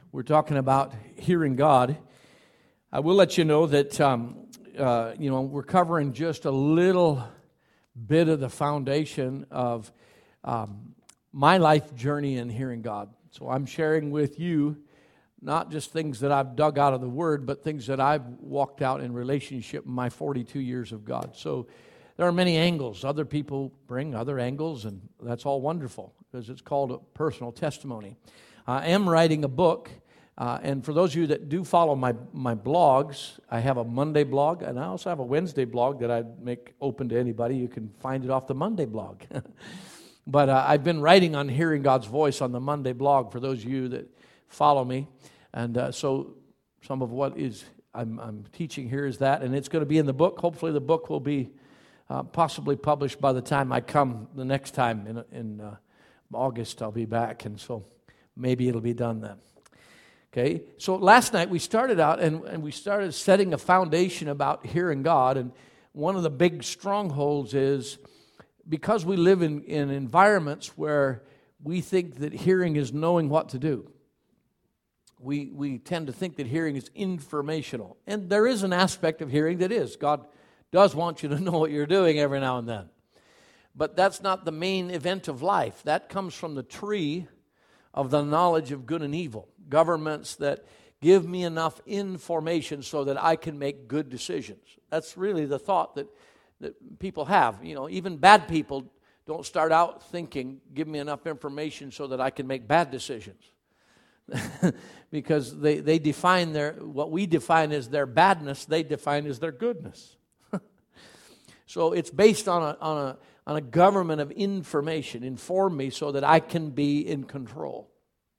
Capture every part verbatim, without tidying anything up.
We're talking about hearing God. I will let you know that um, uh, you know we're covering just a little bit of the foundation of um, my life journey in hearing God. So I'm sharing with you not just things that I've dug out of the Word, but things that I've walked out in relationship in my forty-two years of God. So there are many angles. Other people bring other angles, and that's all wonderful because it's called a personal testimony. I am writing a book, uh, and for those of you that do follow my, my blogs, I have a Monday blog, and I also have a Wednesday blog that I make open to anybody. You can find it off the Monday blog. But uh, I've been writing on hearing God's voice on the Monday blog for those of you that follow me. And uh, so some of what is I'm, I'm teaching here is that, and it's going to be in the book. Hopefully the book will be uh, possibly published by the time I come the next time in, in uh, August. I'll be back, and so maybe it'll be done then. Okay, so last night we started out and, and we started setting a foundation about hearing God, and one of the big strongholds is because we live in, in environments where we think that hearing is knowing what to do. We we tend to think that hearing is informational. And there is an aspect of hearing that is. God does want you to know what you're doing every now and then. But that's not the main event of life. That comes from the tree of the knowledge of good and evil. Governments that give me enough information so that I can make good decisions. That's really the thought that, that people have. You know, even bad people don't start out thinking, give me enough information so that I can make bad decisions. Because they, they define their, what we define as their badness, they define as their goodness. So it's based on a, on a, on a government of information. Inform me so that I can be in control.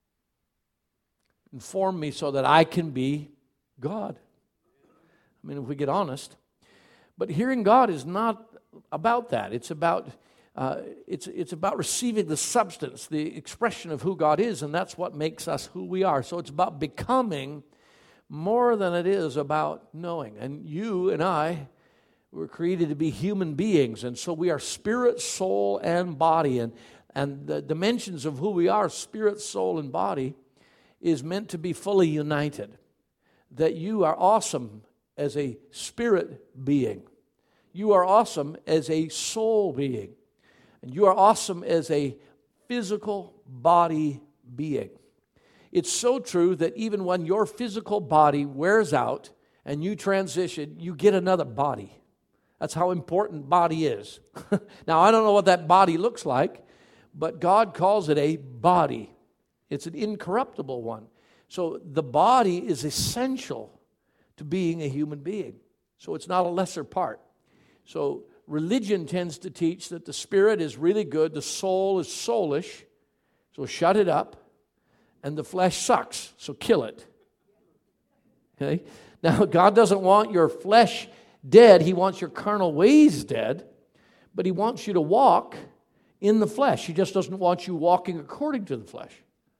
Inform me so that I can be God. I mean, if we get honest. But hearing God is not about that. It's about uh, it's it's about receiving the substance, the expression of who God is, and that's what makes us who we are. So it's about becoming more than it is about knowing. And you and I were created to be human beings, and so we are spirit, soul, and body. And, and the dimensions of who we are, spirit, soul, and body, is meant to be fully united. That you are awesome as a spirit being. You are awesome as a soul being. And you are awesome as a physical body being. It's so true that even when your physical body wears out and you transition, you get another body. That's how important body is. Now, I don't know what that body looks like, but God calls it a body. It's an incorruptible one. So the body is essential to being a human being. So it's not a lesser part. So religion tends to teach that the spirit is really good, the soul is soulish, so shut it up, and the flesh sucks, so kill it. Okay? Now, God doesn't want your flesh dead. He wants your carnal ways dead, but He wants you to walk in the flesh. He just doesn't want you walking according to the flesh.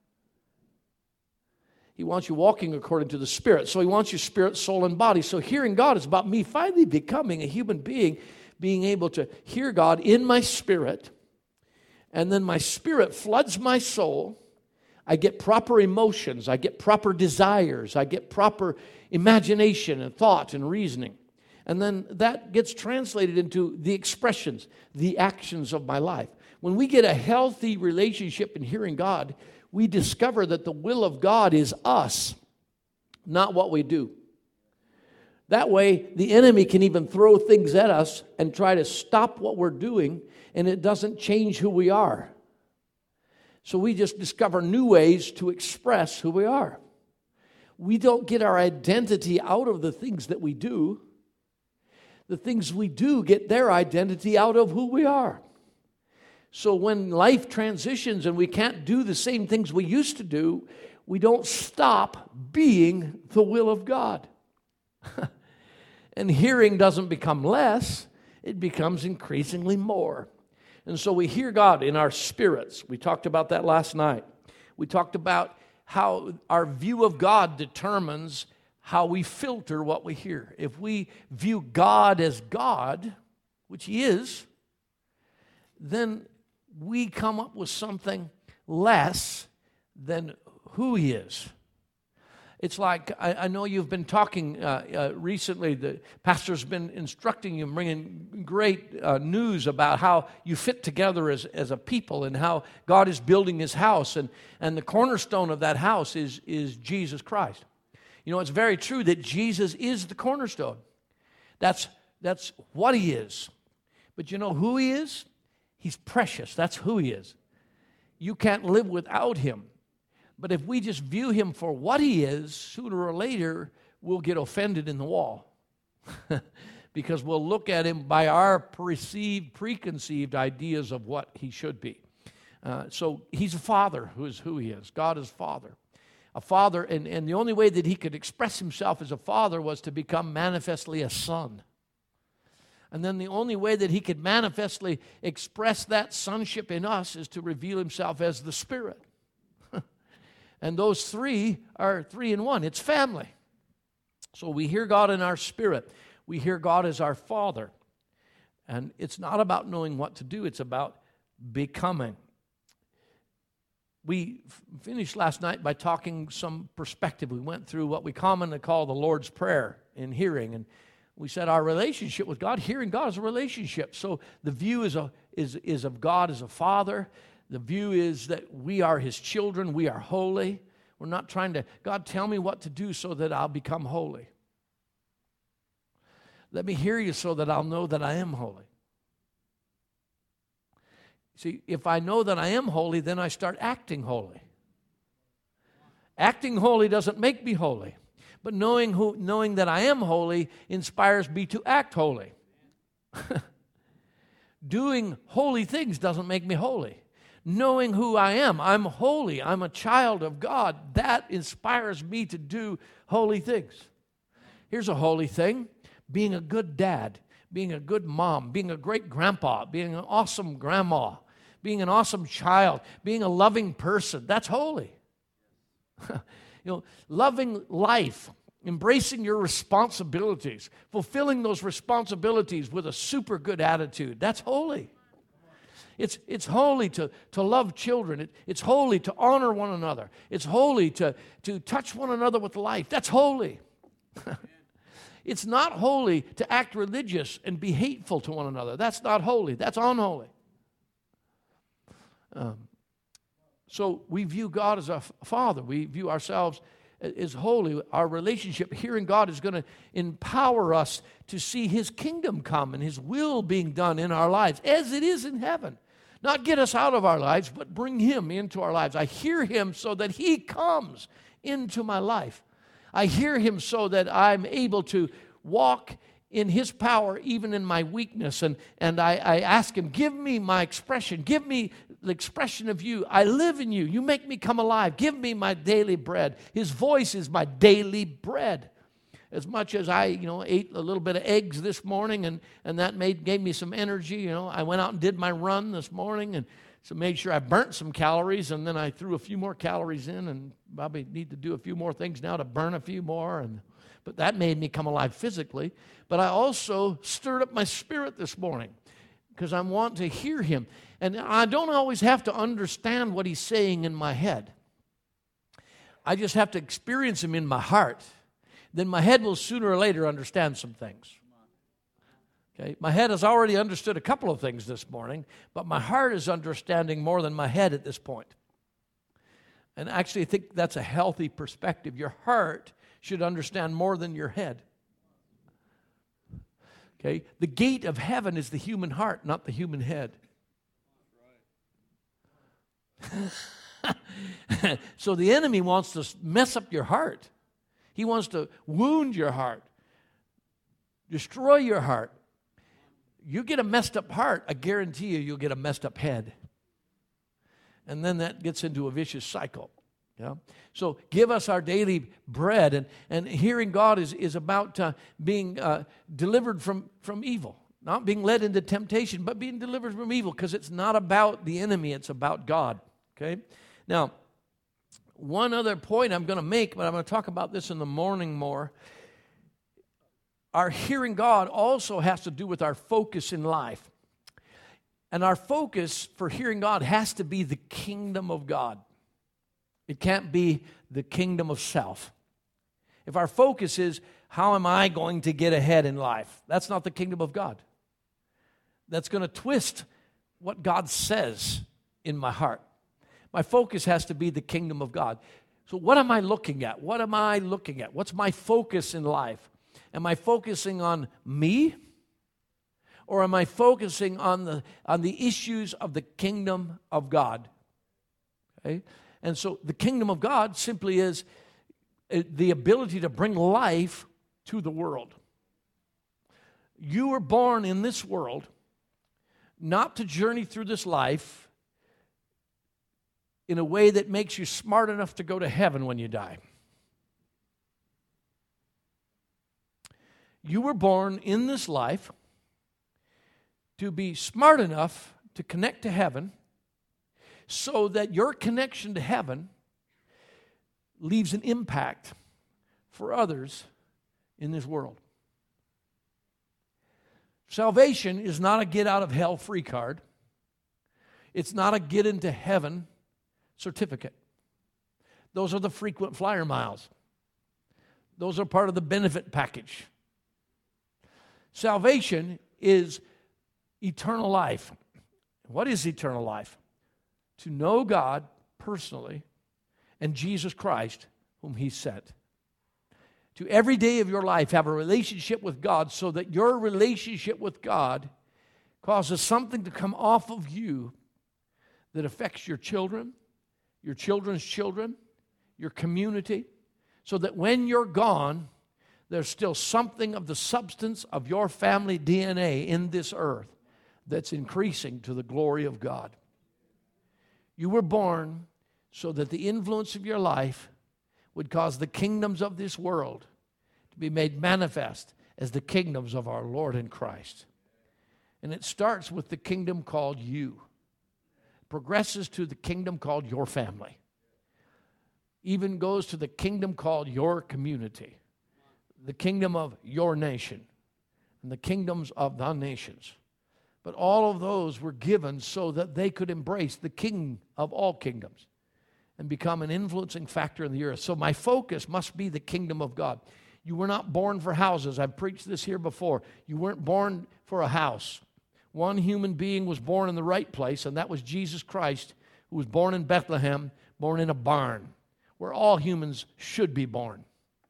He wants you walking according to the Spirit. So He wants your spirit, soul, and body. So hearing God is about me finally becoming a human being, being able to hear God in my spirit, and then my spirit floods my soul. I get proper emotions. I get proper desires. I get proper imagination and thought and reasoning. And then that gets translated into the expressions, the actions of my life. When we get a healthy relationship in hearing God, we discover that the will of God is us, not what we do. That way, the enemy can even throw things at us and try to stop what we're doing, and it doesn't change who we are. So we just discover new ways to express who we are. We don't get our identity out of the things that we do. The things we do get their identity out of who we are. So when life transitions and we can't do the same things we used to do, we don't stop being the will of God. And hearing doesn't become less, it becomes increasingly more. And so we hear God in our spirits. We talked about that last night. We talked about how our view of God determines how we filter what we hear. If we view God as God, which He is, then we come up with something less than who He is. It's like, I, I know you've been talking uh, uh, recently, the pastor's been instructing you, bringing great uh, news about how you fit together as, as a people and how God is building His house. And, and the cornerstone of that house is, is Jesus Christ. You know, it's very true that Jesus is the cornerstone. That's, that's what He is. But you know who He is? He's precious. That's who He is. You can't live without Him. But if we just view Him for what He is, sooner or later, we'll get offended in the wall. Because we'll look at Him by our perceived, preconceived ideas of what He should be. Uh, so He's a Father, who is who He is. God is Father. A Father, and, and the only way that He could express Himself as a Father was to become manifestly a Son. And then the only way that He could manifestly express that sonship in us is to reveal Himself as the Spirit. And those three are three in one. It's family. So we hear God in our spirit. We hear God as our Father. And it's not about knowing what to do. It's about becoming. We f- finished last night by talking some perspective. We went through what we commonly call the Lord's Prayer in hearing. And we said our relationship with God, hearing God is a relationship. So the view is, a, is, is of God as a Father. The view is that we are His children. We are holy. We're not trying to, God, tell me what to do so that I'll become holy. Let me hear You so that I'll know that I am holy. See, if I know that I am holy, then I start acting holy. Acting holy doesn't make me holy. But knowing who, knowing that I am holy inspires me to act holy. Doing holy things doesn't make me holy. Knowing who I am, I'm holy, I'm a child of God, that inspires me to do holy things. Here's a holy thing: being a good dad, being a good mom, being a great grandpa, being an awesome grandma, being an awesome child, being a loving person. That's holy. You know, loving life, embracing your responsibilities, fulfilling those responsibilities with a super good attitude. That's holy. It's, it's holy to, to love children. It, it's holy to honor one another. It's holy to, to touch one another with life. That's holy. It's not holy to act religious and be hateful to one another. That's not holy. That's unholy. Um, so we view God as a f- Father. We view ourselves as holy. Our relationship here in God is going to empower us to see His kingdom come and His will being done in our lives as it is in heaven. Not get us out of our lives, but bring Him into our lives. I hear Him so that He comes into my life. I hear Him so that I'm able to walk in His power even in my weakness. And, and I, I ask Him, give me my expression. Give me the expression of You. I live in You. You make me come alive. Give me my daily bread. His voice is my daily bread. As much as I, you know, ate a little bit of eggs this morning, and, and that made gave me some energy, you know, I went out and did my run this morning, and so made sure I burnt some calories, and then I threw a few more calories in, and probably need to do a few more things now to burn a few more, and but that made me come alive physically. But I also stirred up my spirit this morning because I want to hear Him. And I don't always have to understand what He's saying in my head. I just have to experience Him in my heart. Then my head will sooner or later understand some things. Okay? My head has already understood a couple of things this morning, but my heart is understanding more than my head at this point. And actually, I think that's a healthy perspective. Your heart should understand more than your head. Okay? The gate of heaven is the human heart, not the human head. So the enemy wants to mess up your heart. He wants to wound your heart, destroy your heart. You get a messed up heart, I guarantee you, you'll get a messed up head. And then that gets into a vicious cycle. Yeah? So give us our daily bread. And, and hearing God is, is about uh, being uh, delivered from, from evil. Not being led into temptation, but being delivered from evil, because it's not about the enemy, it's about God. Okay? Now, one other point I'm going to make, but I'm going to talk about this in the morning more. Our hearing God also has to do with our focus in life. And our focus for hearing God has to be the kingdom of God. It can't be the kingdom of self. if our focus is, how am I going to get ahead in life? That's not the kingdom of God. That's going to twist what God says in my heart. My focus has to be the kingdom of God. So what am I looking at? What am I looking at? What's my focus in life? Am I focusing on me? Or am I focusing on the, on the issues of the kingdom of God? Okay? And so the kingdom of God simply is the ability to bring life to the world. You were born in this world not to journey through this life in a way that makes you smart enough to go to heaven when you die. You were born in this life to be smart enough to connect to heaven so that your connection to heaven leaves an impact for others in this world. Salvation is not a get out of hell free card. It's not a get into heaven certificate. Those are the frequent flyer miles. Those are part of the benefit package. Salvation is eternal life. What is eternal life? To know God personally and Jesus Christ, whom He sent. To every day of your life have a relationship with God so that your relationship with God causes something to come off of you that affects your children, your children's children, your community, so that when you're gone, there's still something of the substance of your family D N A in this earth that's increasing to the glory of God. You were born so that the influence of your life would cause the kingdoms of this world to be made manifest as the kingdoms of our Lord in Christ. And it starts with the kingdom called you. It progresses to the kingdom called your family. Even goes to the kingdom called your community. The kingdom of your nation. And the kingdoms of the nations. But all of those were given so that they could embrace the king of all kingdoms and become an influencing factor in the earth. So my focus must be the kingdom of God. You were not born for houses. I've preached this here before. You weren't born for a house. One human being was born in the right place, and that was Jesus Christ, who was born in Bethlehem, born in a barn, where all humans should be born.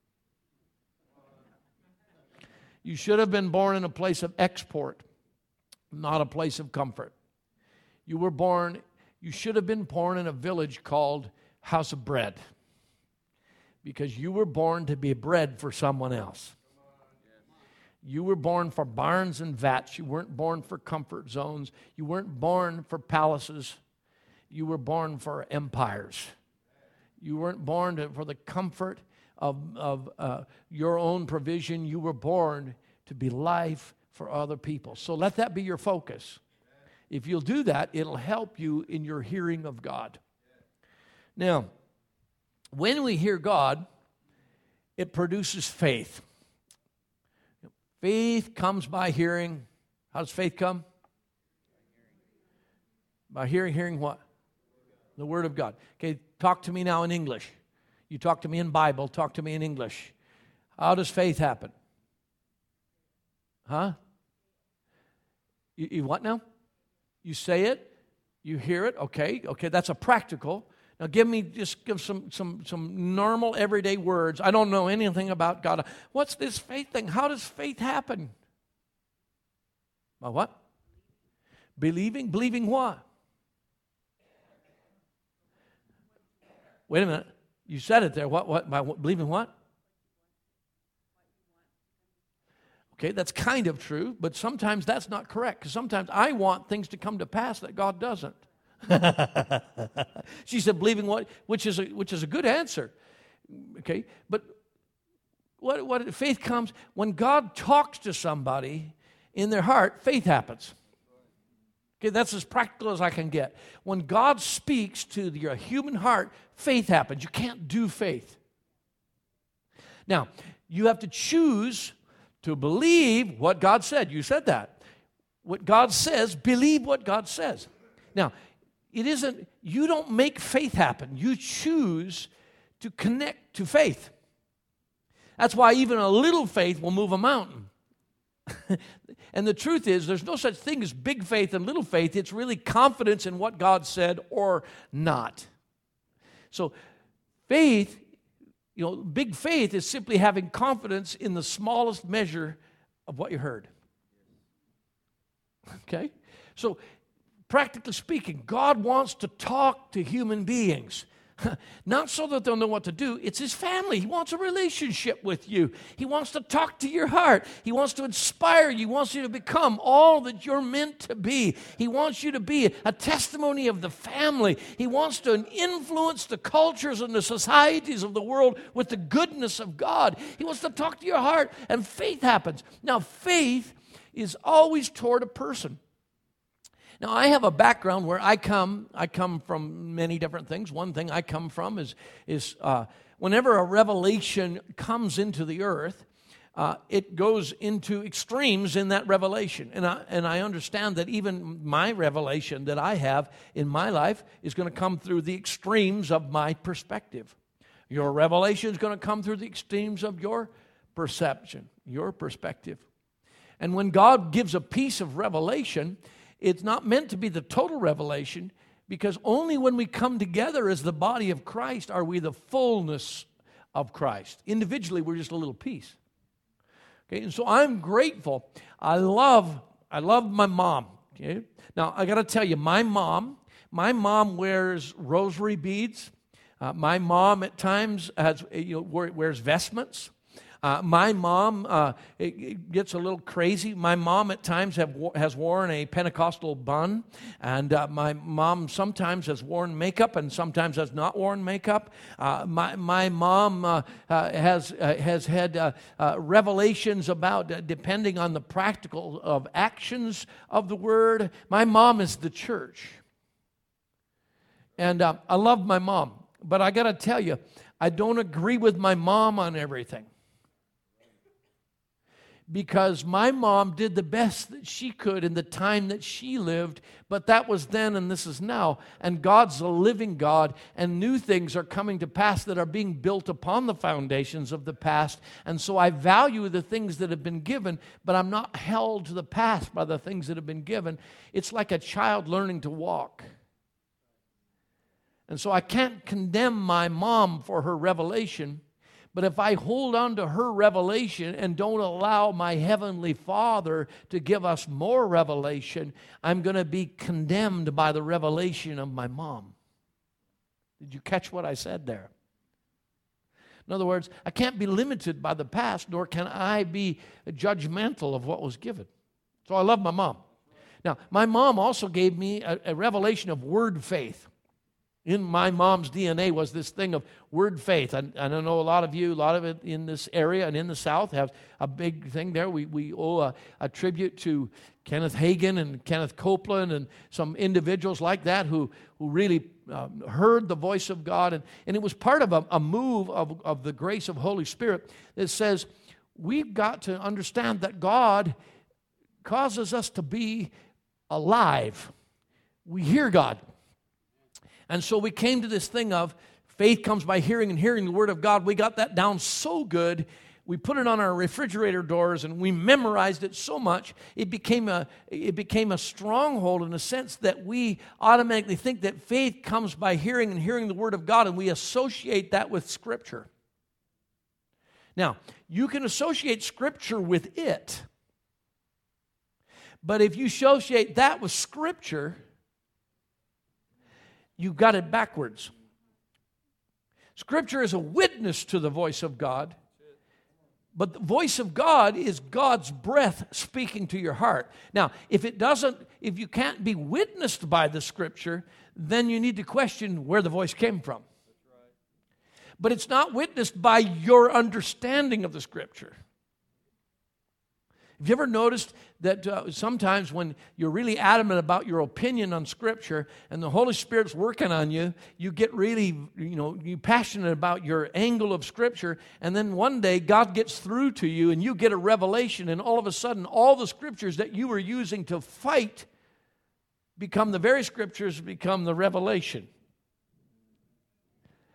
You should have been born in a place of export, not a place of comfort. You were born, you should have been born in a village called House of Bread, because you were born to be bread for someone else. You were born for barns and vats. You weren't born for comfort zones. You weren't born for palaces. You were born for empires. You weren't born to, for the comfort of, of uh, your own provision. You were born to be life for other people. So let that be your focus. If you'll do that, it'll help you in your hearing of God. Now, when we hear God, it produces faith. Faith comes by hearing. How does faith come? By hearing. Hearing what? The Word of God. Okay, talk to me now in English. You talk to me in Bible, talk to me in English. How does faith happen? Huh? You, you what now? You say it, you hear it, okay, okay, that's a practical. Now give me, just give some some some normal everyday words. I don't know anything about God. What's this faith thing? How does faith happen? By what? Believing? Believing what? Wait a minute. You said it there. What? What? By believing what? Okay, that's kind of true, but sometimes that's not correct, because sometimes I want things to come to pass that God doesn't. She said, believing what? Which is a, which is a good answer. Okay, but what, what faith comes when God talks to somebody in their heart, faith happens. Okay, that's as practical as I can get. When God speaks to your human heart, faith happens. You can't do faith. Now, you have to choose to believe what God said. You said that. What God says, believe what God says. Now, it isn't, you don't make faith happen. You choose to connect to faith. That's why even a little faith will move a mountain. And the truth is, there's no such thing as big faith and little faith. It's really confidence in what God said or not. So faith, you know, big faith is simply having confidence in the smallest measure of what you heard. Okay? So, practically speaking, God wants to talk to human beings. Not so that they'll know what to do. It's His family. He wants a relationship with you. He wants to talk to your heart. He wants to inspire you. He wants you to become all that you're meant to be. He wants you to be a testimony of the family. He wants to influence the cultures and the societies of the world with the goodness of God. He wants to talk to your heart, and faith happens. Now, faith is always toward a person. Now, I have a background where I come, I come from many different things. One thing I come from is, is uh, whenever a revelation comes into the earth, uh, it goes into extremes in that revelation. And I, and I understand that even my revelation that I have in my life is going to come through the extremes of my perspective. Your revelation is going to come through the extremes of your perception, your perspective. And when God gives a piece of revelation, it's not meant to be the total revelation, because only when we come together as the body of Christ are we the fullness of Christ. Individually, we're just a little piece. Okay, and so I'm grateful. I love, I love my mom. Okay, now I got to tell you, my mom, my mom wears rosary beads. Uh, my mom at times has, you know, wears vestments. Uh, my mom uh, it, it gets a little crazy. My mom at times have, has worn a Pentecostal bun, and uh, my mom sometimes has worn makeup and sometimes has not worn makeup. Uh, my my mom uh, uh, has uh, has had uh, uh, revelations about uh, depending on the practical of actions of the Word. My mom is the church, and uh, I love my mom, but I got to tell you, I don't agree with my mom on everything. Because my mom did the best that she could in the time that she lived, but that was then and this is now. And God's a living God, and new things are coming to pass that are being built upon the foundations of the past. And so I value the things that have been given, but I'm not held to the past by the things that have been given. It's like a child learning to walk. And so I can't condemn my mom for her revelation. But if I hold on to her revelation and don't allow my Heavenly Father to give us more revelation, I'm going to be condemned by the revelation of my mom. Did you catch what I said there? In other words, I can't be limited by the past, nor can I be judgmental of what was given. So I love my mom. Now, my mom also gave me a, a revelation of word faith. In my mom's D N A was this thing of word faith. And, and I know a lot of you, a lot of it in this area and in the South have a big thing there. We, we owe a, a tribute to Kenneth Hagin and Kenneth Copeland and some individuals like that who, who really um, heard the voice of God. And, and it was part of a, a move of, of the grace of Holy Spirit that says we've got to understand that God causes us to be alive. We hear God. And so we came to this thing of faith comes by hearing and hearing the Word of God. We got that down so good. We put it on our refrigerator doors and we memorized it so much. It became a, it became a stronghold in the sense that we automatically think that faith comes by hearing and hearing the Word of God, and we associate that with Scripture. Now, you can associate Scripture with it. But if you associate that with Scripture, you got it backwards. Scripture is a witness to the voice of God, but the voice of God is God's breath speaking to your heart. Now, if it doesn't, if you can't be witnessed by the Scripture, then you need to question where the voice came from. But it's not witnessed by your understanding of the Scripture. Have you ever noticed that uh, sometimes when you're really adamant about your opinion on Scripture and the Holy Spirit's working on you, you get really, you know, you passionate about your angle of Scripture, and then one day God gets through to you and you get a revelation, and all of a sudden all the Scriptures that you were using to fight become the very Scriptures become the revelation.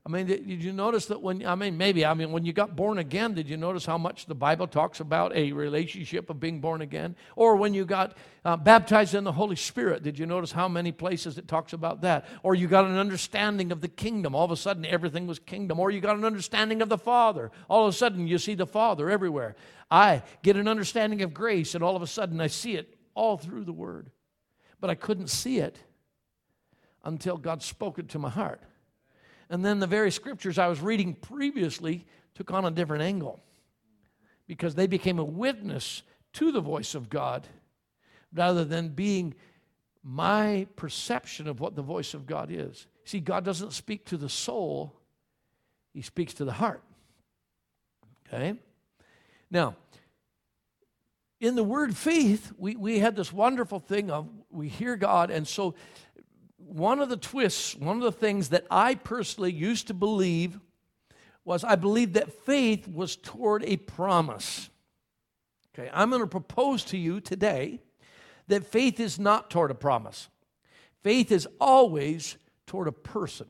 I mean, did you notice that when, I mean, maybe, I mean, when you got born again, did you notice how much the Bible talks about a relationship of being born again? Or when you got uh, baptized in the Holy Spirit, did you notice how many places it talks about that? Or you got an understanding of the kingdom. All of a sudden, everything was kingdom. Or you got an understanding of the Father. All of a sudden, you see the Father everywhere. I get an understanding of grace, and all of a sudden, I see it all through the Word. But I couldn't see it until God spoke it to my heart. And then the very scriptures I was reading previously took on a different angle because they became a witness to the voice of God rather than being my perception of what the voice of God is. See, God doesn't speak to the soul. He speaks to the heart. Okay? Now, in the word faith, we, we had this wonderful thing of we hear God, and so one of the twists, one of the things that I personally used to believe was I believed that faith was toward a promise. Okay, I'm going to propose to you today that faith is not toward a promise. Faith is always toward a person.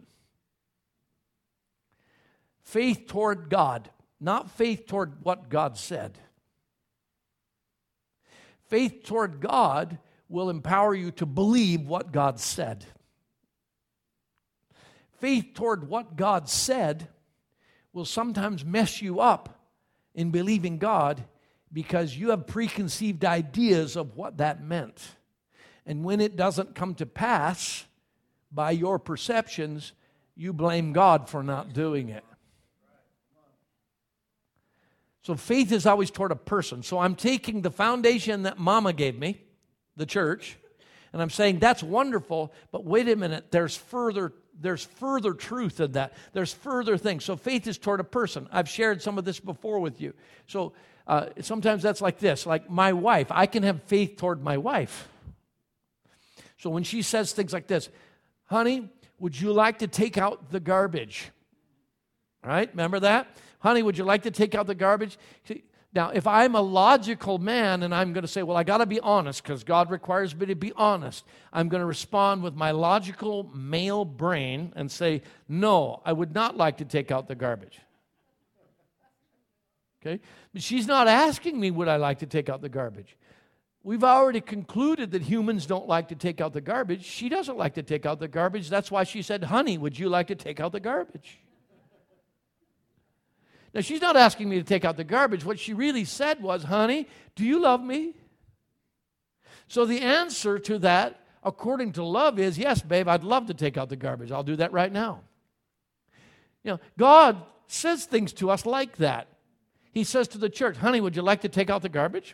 Faith toward God, not faith toward what God said. Faith toward God will empower you to believe what God said. Faith toward what God said will sometimes mess you up in believing God because you have preconceived ideas of what that meant. And when it doesn't come to pass by your perceptions, you blame God for not doing it. So faith is always toward a person. So I'm taking the foundation that Mama gave me, the church, and I'm saying that's wonderful, but wait a minute, there's further There's further truth in that. There's further things. So faith is toward a person. I've shared some of this before with you. So uh, sometimes that's like this. Like my wife, I can have faith toward my wife. So when she says things like this, honey, would you like to take out the garbage? All right, remember that? Honey, would you like to take out the garbage? Now, if I'm a logical man and I'm going to say, well, I got to be honest because God requires me to be honest, I'm going to respond with my logical male brain and say, no, I would not like to take out the garbage. Okay? But she's not asking me, would I like to take out the garbage? We've already concluded that humans don't like to take out the garbage. She doesn't like to take out the garbage. That's why she said, honey, would you like to take out the garbage? Now, she's not asking me to take out the garbage. What she really said was, honey, do you love me? So the answer to that, according to love, is, yes, babe, I'd love to take out the garbage. I'll do that right now. You know, God says things to us like that. He says to the church, honey, would you like to take out the garbage?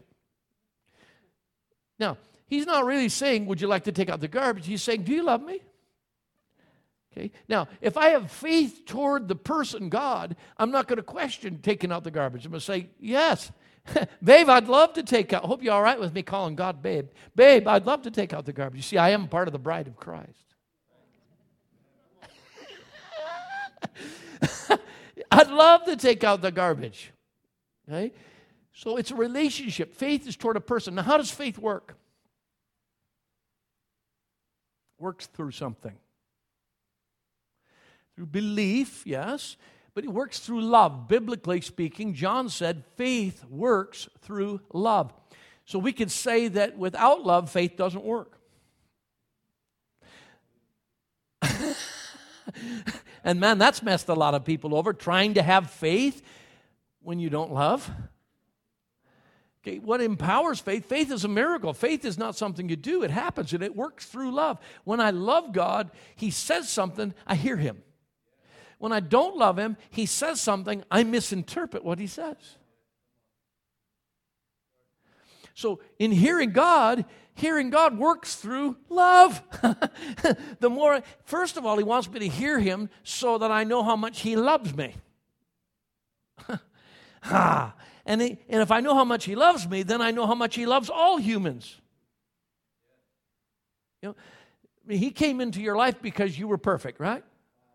Now, he's not really saying, would you like to take out the garbage? He's saying, do you love me? Okay. Now, if I have faith toward the person God, I'm not going to question taking out the garbage. I'm going to say, yes, babe, I'd love to take out. I hope you're all right with me calling God babe. Babe, I'd love to take out the garbage. You see, I am part of the bride of Christ. I'd love to take out the garbage. Okay? So it's a relationship. Faith is toward a person. Now, how does faith work? Works through something. Through belief, yes, but it works through love. Biblically speaking, John said faith works through love. So we could say that without love, faith doesn't work. And man, that's messed a lot of people over, trying to have faith when you don't love. Okay, what empowers faith? Faith is a miracle. Faith is not something you do. It happens, and it works through love. When I love God, He says something, I hear Him. When I don't love Him, He says something, I misinterpret what He says. So in hearing God, hearing God works through love. The more, first of all, He wants me to hear Him so that I know how much He loves me. Ha! And, he, and if I know how much He loves me, then I know how much He loves all humans. You know, I mean, He came into your life because you were perfect, right?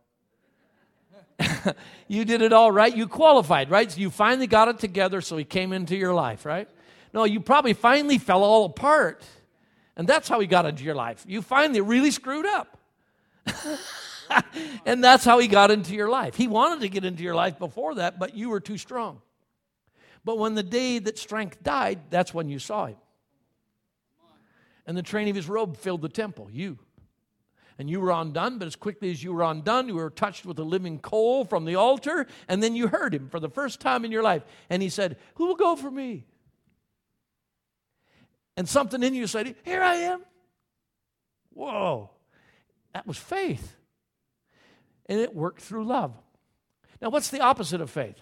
You did it all right. You qualified, right? So you finally got it together, so He came into your life, right? No, you probably finally fell all apart. And that's how He got into your life. You finally really screwed up. And that's how he got into your life. He wanted to get into your life before that, but you were too strong. But when the day that strength died, that's when you saw him. And the train of his robe filled the temple, you. And you were undone, but as quickly as you were undone, you were touched with a living coal from the altar, and then you heard him for the first time in your life. And he said, who will go for me? And something in you said, here I am. Whoa. That was faith. And it worked through love. Now, what's the opposite of faith?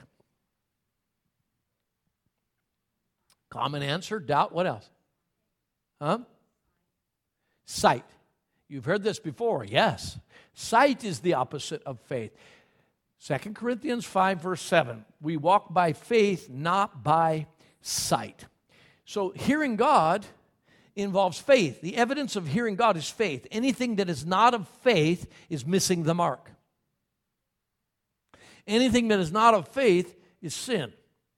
Common answer, doubt. What else? Huh? Sight. You've heard this before. Yes. Sight is the opposite of faith. Second Corinthians five, verse seven. We walk by faith, not by sight. So hearing God involves faith. The evidence of hearing God is faith. Anything that is not of faith is missing the mark. Anything that is not of faith is sin.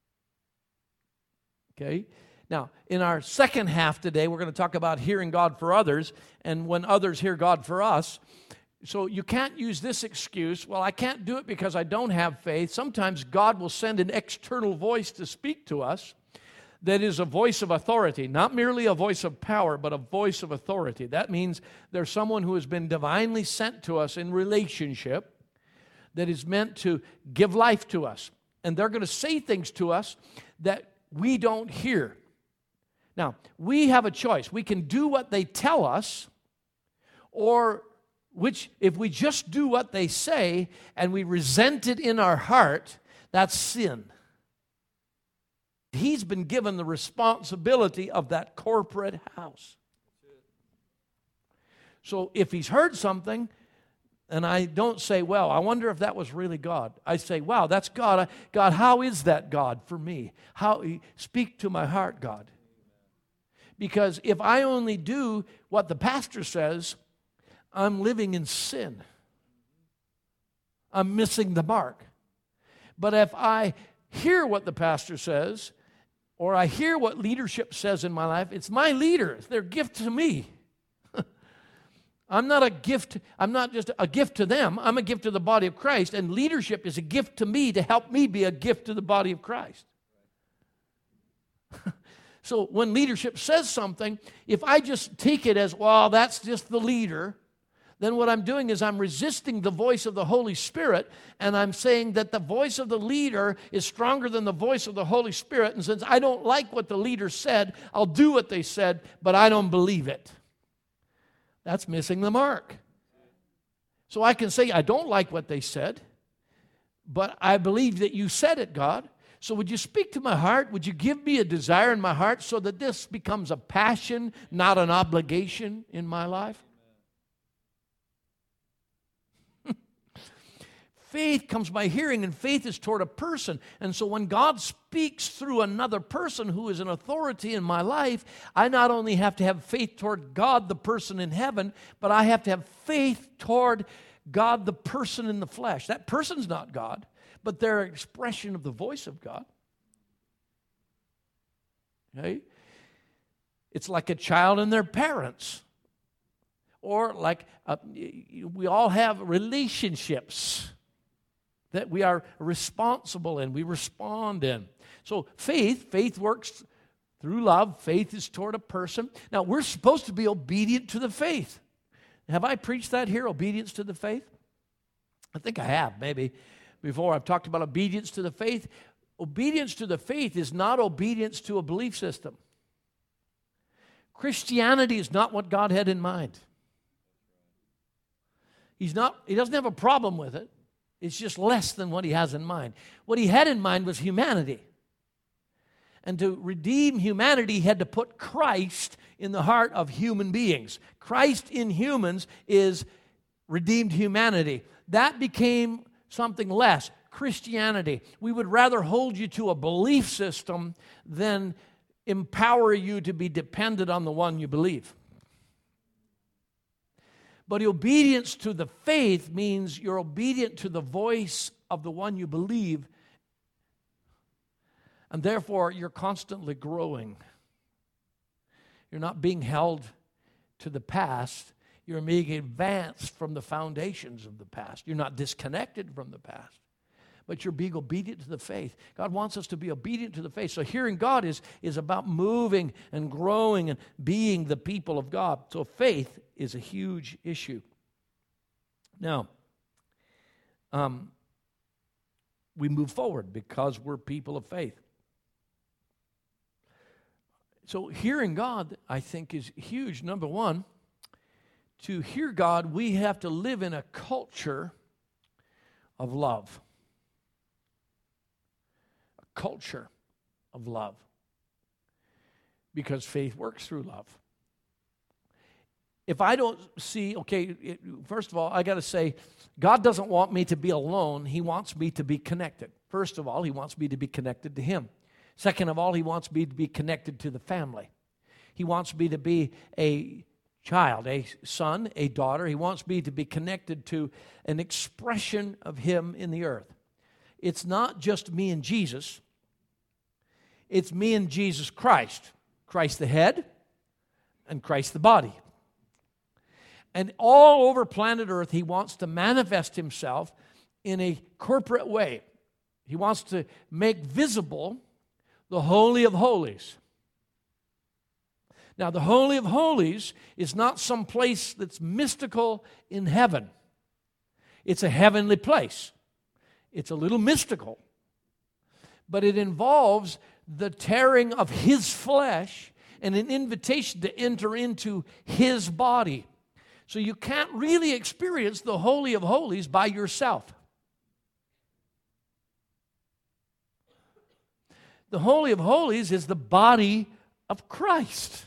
Okay? Now, in our second half today, we're going to talk about hearing God for others and when others hear God for us. So you can't use this excuse, well, I can't do it because I don't have faith. Sometimes God will send an external voice to speak to us that is a voice of authority, not merely a voice of power, but a voice of authority. That means there's someone who has been divinely sent to us in relationship that is meant to give life to us. And they're going to say things to us that we don't hear. Now, we have a choice. We can do what they tell us, or which, if we just do what they say and we resent it in our heart, that's sin. He's been given the responsibility of that corporate house. So if he's heard something, and I don't say, well, I wonder if that was really God. I say, wow, that's God. God, how is that God for me? How speak to my heart, God. Because if I only do what the pastor says, I'm living in sin. I'm missing the mark. But if I hear what the pastor says, or I hear what leadership says in my life, it's my leaders. They're a gift to me. I'm not a gift. I'm not just a gift to them. I'm a gift to the body of Christ, and leadership is a gift to me to help me be a gift to the body of Christ. So when leadership says something, if I just take it as, well, that's just the leader, then what I'm doing is I'm resisting the voice of the Holy Spirit, and I'm saying that the voice of the leader is stronger than the voice of the Holy Spirit, and since I don't like what the leader said, I'll do what they said, but I don't believe it. That's missing the mark. So I can say, I don't like what they said, but I believe that you said it, God. So would you speak to my heart? Would you give me a desire in my heart so that this becomes a passion, not an obligation in my life? Faith comes by hearing, and faith is toward a person. And so when God speaks through another person who is an authority in my life, I not only have to have faith toward God, the person in heaven, but I have to have faith toward God, the person in the flesh. That person's not God, but they're an expression of the voice of God. Okay? It's like a child and their parents. Or like a, we all have relationships that we are responsible in, we respond in. So faith, faith works through love. Faith is toward a person. Now, we're supposed to be obedient to the faith. Have I preached that here, obedience to the faith? I think I have, maybe. Before I've talked about obedience to the faith. Obedience to the faith is not obedience to a belief system. Christianity is not what God had in mind. He's not, he doesn't have a problem with it. It's just less than what he has in mind. What he had in mind was humanity. And to redeem humanity, he had to put Christ in the heart of human beings. Christ in humans is redeemed humanity. That became something less, Christianity. We would rather hold you to a belief system than empower you to be dependent on the one you believe. But obedience to the faith means you're obedient to the voice of the one you believe, and therefore you're constantly growing. You're not being held to the past. You're being advanced from the foundations of the past. You're not disconnected from the past, but you're being obedient to the faith. God wants us to be obedient to the faith. So hearing God is, is about moving and growing and being the people of God. So faith is a huge issue. Now, um, we move forward because we're people of faith. So hearing God, I think, is huge. Number one, to hear God, we have to live in a culture of love. A culture of love. Because faith works through love. If I don't see, okay, it, first of all, I got to say, God doesn't want me to be alone. He wants me to be connected. First of all, He wants me to be connected to Him. Second of all, He wants me to be connected to the family. He wants me to be a child, a son, a daughter. He wants me to be connected to an expression of Him in the earth. It's not just me and Jesus. It's me and Jesus Christ. Christ the head and Christ the body. And all over planet Earth, He wants to manifest Himself in a corporate way. He wants to make visible the Holy of Holies. Now, the Holy of Holies is not some place that's mystical in heaven. It's a heavenly place. It's a little mystical. But it involves the tearing of His flesh and an invitation to enter into His body. So you can't really experience the Holy of Holies by yourself. The Holy of Holies is the body of Christ.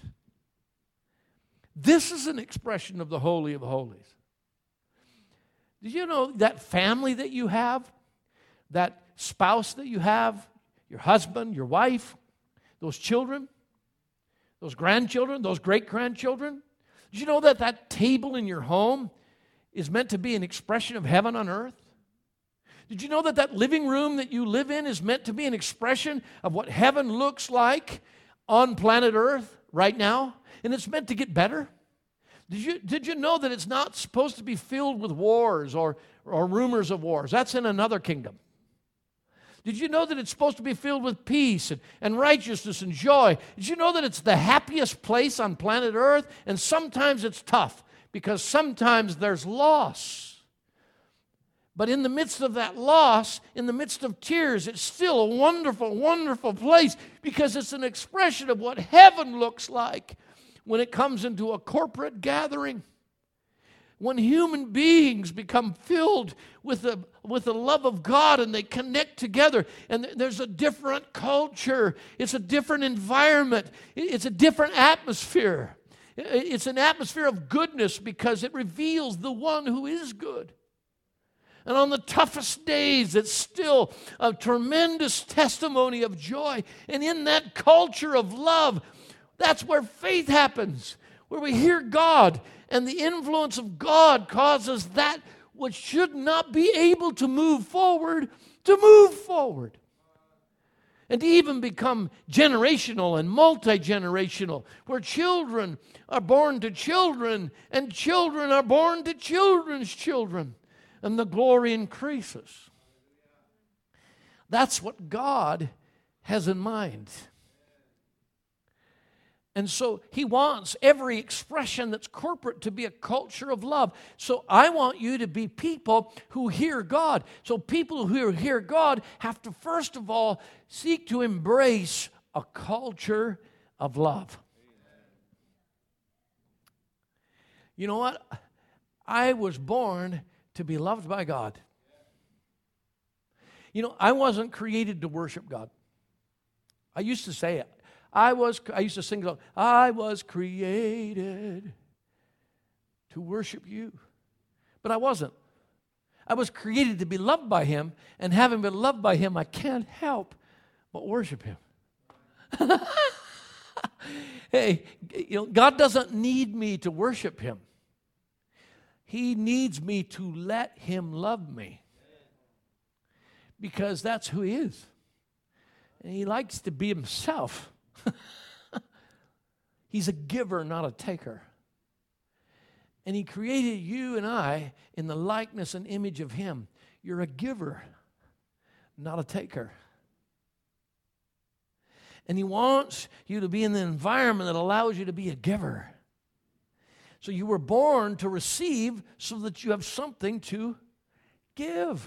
This is an expression of the Holy of Holies. Did you know that family that you have, that spouse that you have, your husband, your wife, those children, those grandchildren, those great-grandchildren? Did you know that that table in your home is meant to be an expression of heaven on earth? Did you know that that living room that you live in is meant to be an expression of what heaven looks like on planet Earth right now? And it's meant to get better? Did you, did you know that it's not supposed to be filled with wars or, or rumors of wars? That's in another kingdom. Did you know that it's supposed to be filled with peace and, and righteousness and joy? Did you know that it's the happiest place on planet Earth? And sometimes it's tough because sometimes there's loss. But in the midst of that loss, in the midst of tears, it's still a wonderful, wonderful place because it's an expression of what heaven looks like when it comes into a corporate gathering. When human beings become filled with the, with the love of God and they connect together, and there's a different culture, it's a different environment, it's a different atmosphere. It's an atmosphere of goodness because it reveals the one who is good. And on the toughest days, it's still a tremendous testimony of joy. And in that culture of love, that's where faith happens, where we hear God, and the influence of God causes that which should not be able to move forward to move forward. And to even become generational and multi-generational, where children are born to children, and children are born to children's children. And the glory increases. That's what God has in mind. And so He wants every expression that's corporate to be a culture of love. So I want you to be people who hear God. So people who hear God have to first of all seek to embrace a culture of love. You know what? I was born to be loved by God. You know, I wasn't created to worship God. I used to say it. I was. I used to sing, I was created to worship you. But I wasn't. I was created to be loved by Him, and having been loved by Him, I can't help but worship Him. Hey, you know, God doesn't need me to worship Him. He needs me to let Him love me. Because that's who He is. And He likes to be Himself. He's a giver, not a taker. And He created you and I in the likeness and image of Him. You're a giver, not a taker. And He wants you to be in the environment that allows you to be a giver. So you were born to receive so that you have something to give.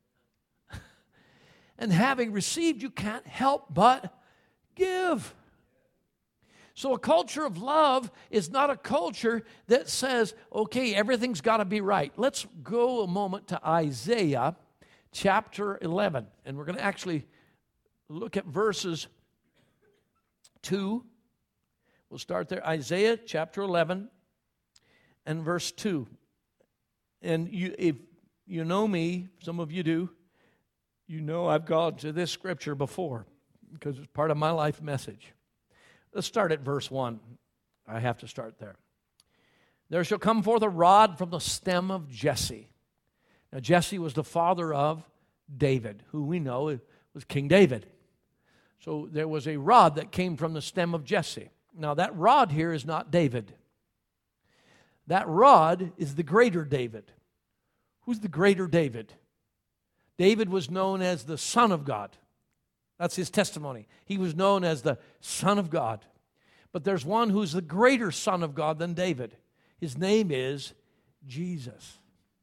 And having received, you can't help but give. So a culture of love is not a culture that says, okay, everything's got to be right. Let's go a moment to Isaiah chapter eleven. And we're going to actually look at verses two. We'll start there. Isaiah chapter eleven and verse two. And you, if you know me, some of you do, you know I've gone to this scripture before because it's part of my life message. Let's start at verse one. I have to start there. There shall come forth a rod from the stem of Jesse. Now, Jesse was the father of David, who we know was King David. So there was a rod that came from the stem of Jesse. Now, that rod here is not David. That rod is the greater David. Who's the greater David? David was known as the Son of God. That's his testimony. He was known as the Son of God. But there's one who's the greater Son of God than David. His name is Jesus.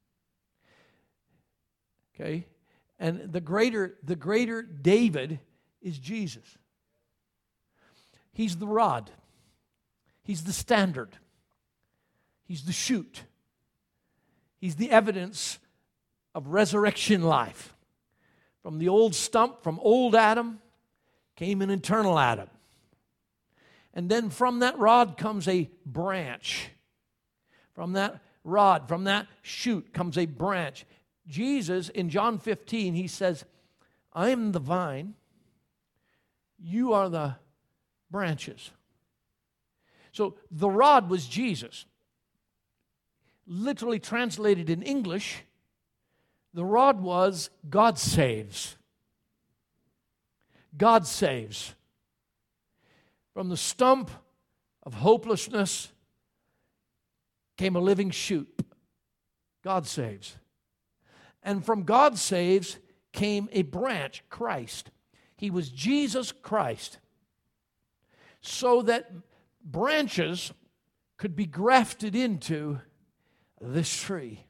Okay? And the greater, the greater David is Jesus. He's the rod. He's the standard. He's the shoot. He's the evidence of resurrection life. From the old stump, from old Adam, came an eternal Adam. And then from that rod comes a branch. From that rod, from that shoot comes a branch. Jesus, in John fifteen, He says, I am the vine, you are the branches. So the rod was Jesus. Literally translated in English, the rod was God saves. God saves. From the stump of hopelessness came a living shoot. God saves. And from God saves came a branch, Christ. He was Jesus Christ. So that branches could be grafted into this tree.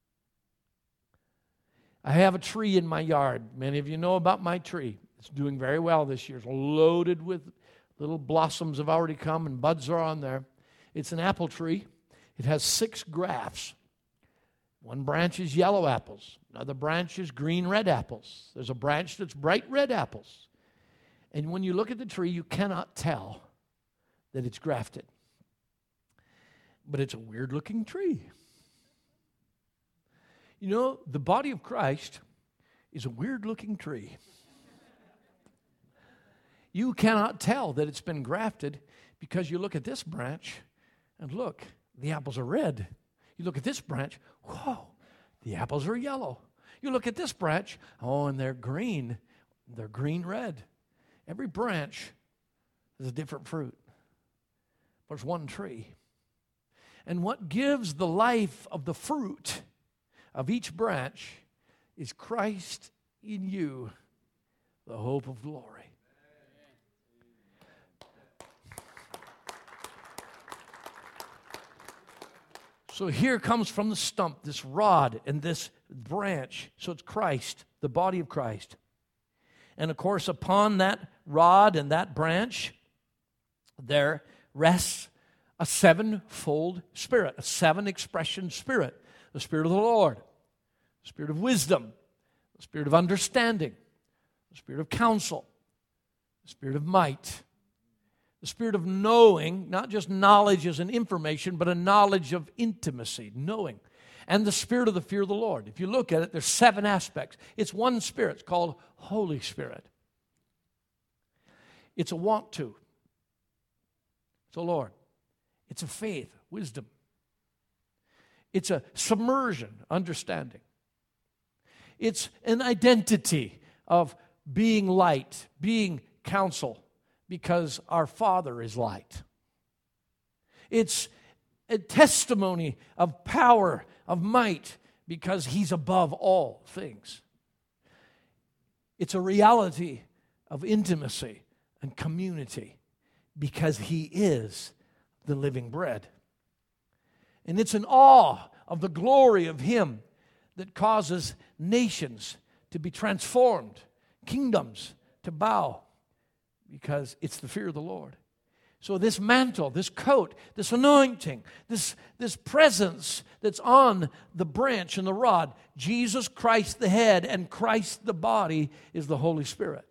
I have a tree in my yard. Many of you know about my tree. It's doing very well this year. It's loaded with little blossoms have already come and buds are on there. It's an apple tree. It has six grafts. One branch is yellow apples. Another branch is green red apples. There's a branch that's bright red apples. And when you look at the tree, you cannot tell that it's grafted. But it's a weird-looking tree. You know, the body of Christ is a weird-looking tree. You cannot tell that it's been grafted because you look at this branch and look, the apples are red. You look at this branch, whoa, the apples are yellow. You look at this branch, oh, and they're green. They're green-red. Every branch is a different fruit. But it's one tree. And what gives the life of the fruit of each branch is Christ in you, the hope of glory. So here comes from the stump this rod and this branch. So it's Christ, the body of Christ. And of course, upon that rod and that branch, there rests a sevenfold spirit, a seven-expression spirit. The Spirit of the Lord, the Spirit of wisdom, the Spirit of understanding, the Spirit of counsel, the Spirit of might, the Spirit of knowing, not just knowledge as an information, but a knowledge of intimacy, knowing, and the Spirit of the fear of the Lord. If you look at it, there's seven aspects. It's one Spirit. It's called Holy Spirit. It's a want to. It's a Lord. It's a faith, wisdom. It's a submersion, understanding. It's an identity of being light, being counsel, because our Father is light. It's a testimony of power, of might, because He's above all things. It's a reality of intimacy and community because He is the living bread. And it's an awe of the glory of Him that causes nations to be transformed, kingdoms to bow, because it's the fear of the Lord. So this mantle, this coat, this anointing, this, this presence that's on the branch and the rod, Jesus Christ the head and Christ the body, is the Holy Spirit.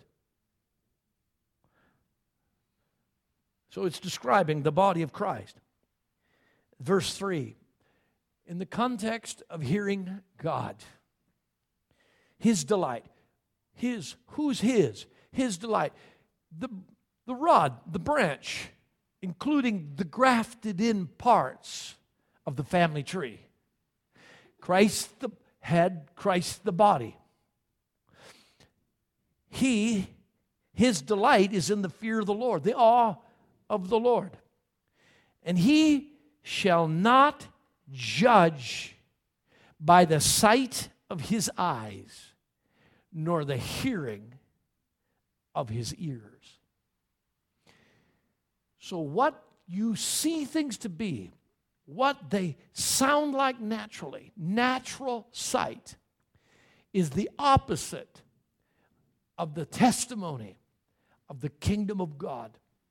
So it's describing the body of Christ. Verse three, in the context of hearing God, His delight, His, who's His? His delight. The, the rod, the branch, including the grafted in parts of the family tree. Christ the head, Christ the body. He, His delight is in the fear of the Lord, the awe of the Lord. And He shall not judge by the sight of His eyes, nor the hearing of His ears. So what you see things to be, what they sound like naturally, natural sight, is the opposite of the testimony of the kingdom of God.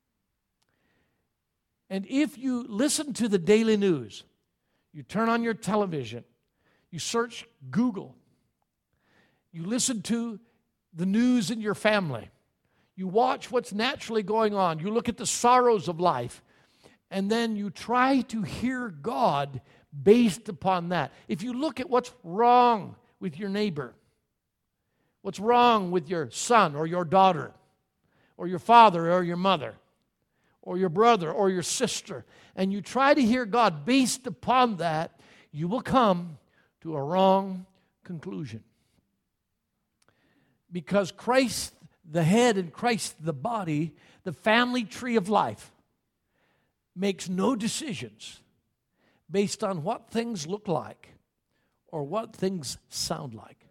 And if you listen to the daily news, you turn on your television, you search Google, you listen to the news in your family, you watch what's naturally going on, you look at the sorrows of life, and then you try to hear God based upon that. If you look at what's wrong with your neighbor, what's wrong with your son or your daughter, or your father or your mother, or your brother or your sister, and you try to hear God based upon that, you will come to a wrong conclusion. Because Christ the head and Christ the body, the family tree of life, makes no decisions based on what things look like or what things sound like.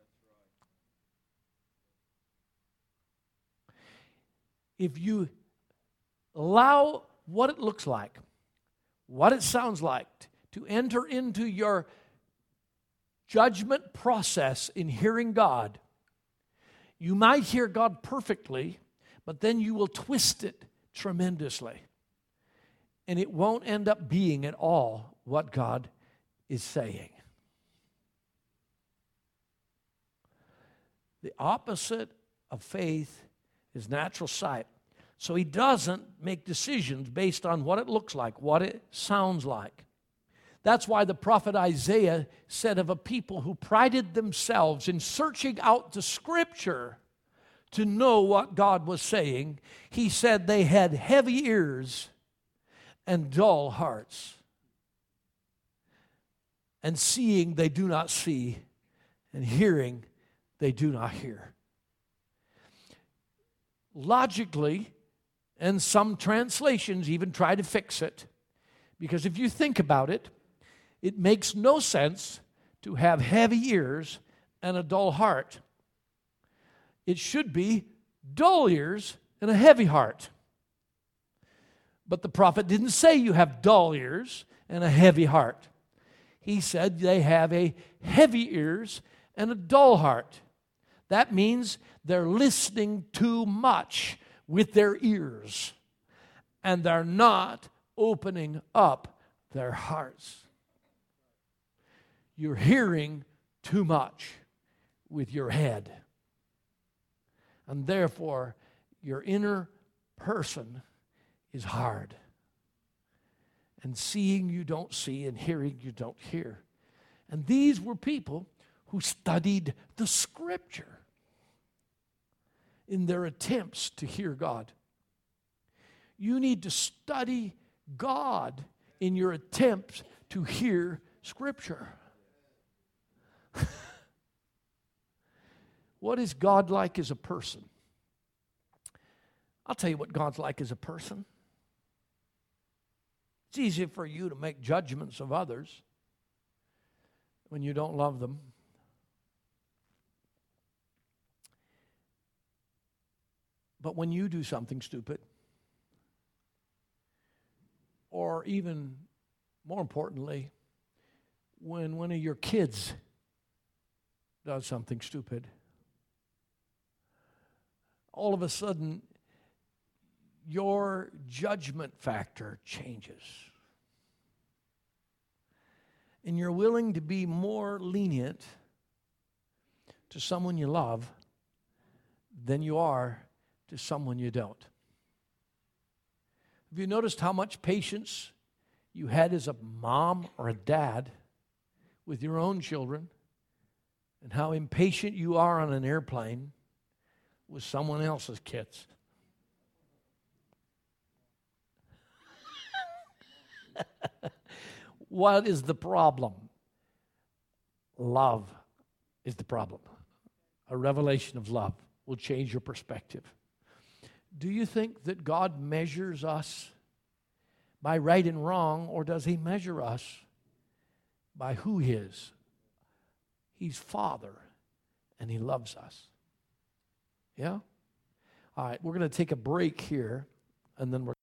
If you allow what it looks like, what it sounds like, to enter into your judgment process in hearing God, you might hear God perfectly, but then you will twist it tremendously. And it won't end up being at all what God is saying. The opposite of faith is natural sight. So He doesn't make decisions based on what it looks like, what it sounds like. That's why the prophet Isaiah said of a people who prided themselves in searching out the Scripture to know what God was saying, he said they had heavy ears and dull hearts. And seeing they do not see, and hearing they do not hear. Logically, and some translations even try to fix it, because if you think about it, it makes no sense to have heavy ears and a dull heart. It should be dull ears and a heavy heart. But the prophet didn't say you have dull ears and a heavy heart. He said they have a heavy ears and a dull heart. That means they're listening too much with their ears, and they're not opening up their hearts. You're hearing too much with your head, and therefore your inner person is hard. And seeing you don't see, and hearing you don't hear. And these were people who studied the Scripture in their attempts to hear God. You need to study God in your attempts to hear Scripture. What is God like as a person? I'll tell you what God's like as a person. It's easy for you to make judgments of others when you don't love them. But when you do something stupid, or even more importantly, when one of your kids does something stupid, all of a sudden, your judgment factor changes. And you're willing to be more lenient to someone you love than you are to someone you don't. Have you noticed how much patience you had as a mom or a dad with your own children, and how impatient you are on an airplane with someone else's kids? What is the problem? Love is the problem. A revelation of love will change your perspective. Do you think that God measures us by right and wrong, or does He measure us by who He is? He's Father, and He loves us. Yeah? All right, we're going to take a break here, and then we're